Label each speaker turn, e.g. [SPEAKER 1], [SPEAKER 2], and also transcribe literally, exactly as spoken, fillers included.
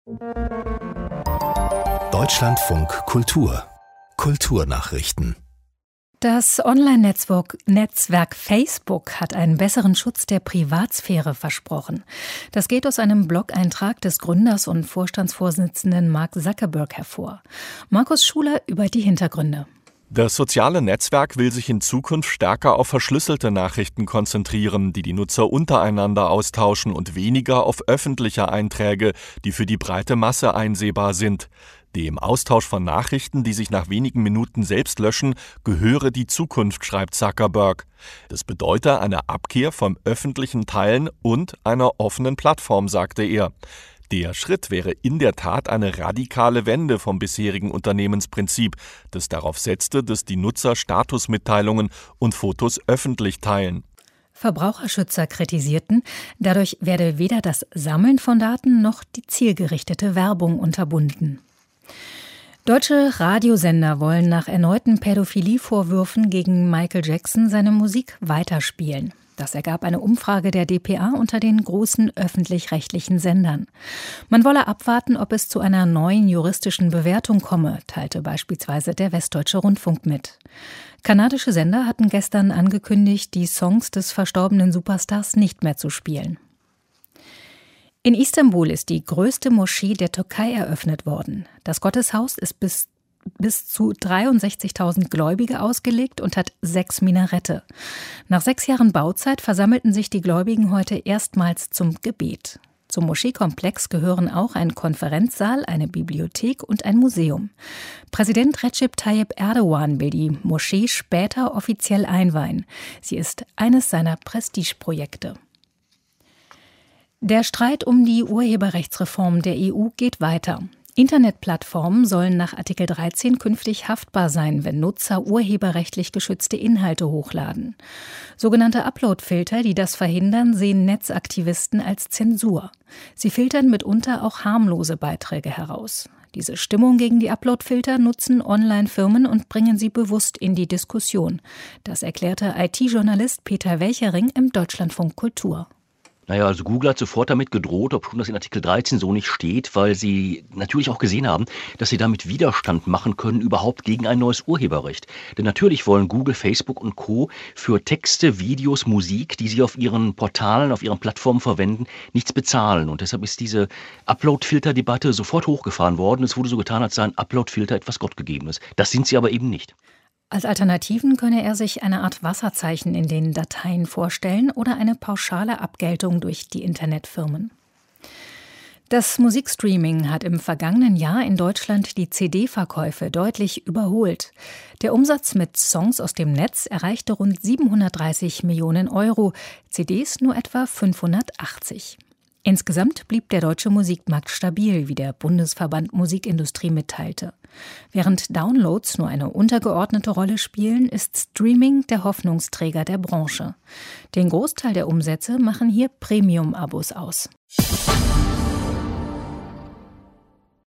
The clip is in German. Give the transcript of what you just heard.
[SPEAKER 1] Deutschlandfunk Kultur Kulturnachrichten.
[SPEAKER 2] Das Online-Netzwerk Netzwerk Facebook hat einen besseren Schutz der Privatsphäre versprochen. Das geht aus einem Blog-Eintrag des Gründers und Vorstandsvorsitzenden Mark Zuckerberg hervor. Markus Schuler über die Hintergründe.
[SPEAKER 3] Das soziale Netzwerk will sich in Zukunft stärker auf verschlüsselte Nachrichten konzentrieren, die die Nutzer untereinander austauschen, und weniger auf öffentliche Einträge, die für die breite Masse einsehbar sind. Dem Austausch von Nachrichten, die sich nach wenigen Minuten selbst löschen, gehöre die Zukunft, schreibt Zuckerberg. Das bedeute eine Abkehr vom öffentlichen Teilen und einer offenen Plattform, sagte er. Der Schritt wäre in der Tat eine radikale Wende vom bisherigen Unternehmensprinzip, das darauf setzte, dass die Nutzer Statusmitteilungen und Fotos öffentlich teilen.
[SPEAKER 2] Verbraucherschützer kritisierten, dadurch werde weder das Sammeln von Daten noch die zielgerichtete Werbung unterbunden. Deutsche Radiosender wollen nach erneuten Pädophilievorwürfen gegen Michael Jackson seine Musik weiterspielen. Das ergab eine Umfrage der d p a unter den großen öffentlich-rechtlichen Sendern. Man wolle abwarten, ob es zu einer neuen juristischen Bewertung komme, teilte beispielsweise der Westdeutsche Rundfunk mit. Kanadische Sender hatten gestern angekündigt, die Songs des verstorbenen Superstars nicht mehr zu spielen. In Istanbul ist die größte Moschee der Türkei eröffnet worden. Das Gotteshaus ist bis, bis zu dreiundsechzigtausend Gläubige ausgelegt und hat sechs Minarette. Nach sechs Jahren Bauzeit versammelten sich die Gläubigen heute erstmals zum Gebet. Zum Moscheekomplex gehören auch ein Konferenzsaal, eine Bibliothek und ein Museum. Präsident Recep Tayyip Erdogan will die Moschee später offiziell einweihen. Sie ist eines seiner Prestigeprojekte. Der Streit um die Urheberrechtsreform der E U geht weiter. Internetplattformen sollen nach Artikel dreizehn künftig haftbar sein, wenn Nutzer urheberrechtlich geschützte Inhalte hochladen. Sogenannte Uploadfilter, die das verhindern, sehen Netzaktivisten als Zensur. Sie filtern mitunter auch harmlose Beiträge heraus. Diese Stimmung gegen die Uploadfilter nutzen Online-Firmen und bringen sie bewusst in die Diskussion. Das erklärte I T-Journalist Peter Welchering im Deutschlandfunk Kultur.
[SPEAKER 4] Naja, also Google hat sofort damit gedroht, obwohl das in Artikel dreizehn so nicht steht, weil sie natürlich auch gesehen haben, dass sie damit Widerstand machen können überhaupt gegen ein neues Urheberrecht. Denn natürlich wollen Google, Facebook und Co. für Texte, Videos, Musik, die sie auf ihren Portalen, auf ihren Plattformen verwenden, nichts bezahlen. Und deshalb ist diese Upload-Filter-Debatte sofort hochgefahren worden. Es wurde so getan, als sei ein Upload-Filter etwas Gottgegebenes. Das sind sie aber eben nicht.
[SPEAKER 2] Als Alternativen könne er sich eine Art Wasserzeichen in den Dateien vorstellen oder eine pauschale Abgeltung durch die Internetfirmen. Das Musikstreaming hat im vergangenen Jahr in Deutschland die C D-Verkäufe deutlich überholt. Der Umsatz mit Songs aus dem Netz erreichte rund siebenhundertdreißig Millionen Euro, C Ds nur etwa fünfhundertachtzig. Insgesamt blieb der deutsche Musikmarkt stabil, wie der Bundesverband Musikindustrie mitteilte. Während Downloads nur eine untergeordnete Rolle spielen, ist Streaming der Hoffnungsträger der Branche. Den Großteil der Umsätze machen hier Premium-Abos aus.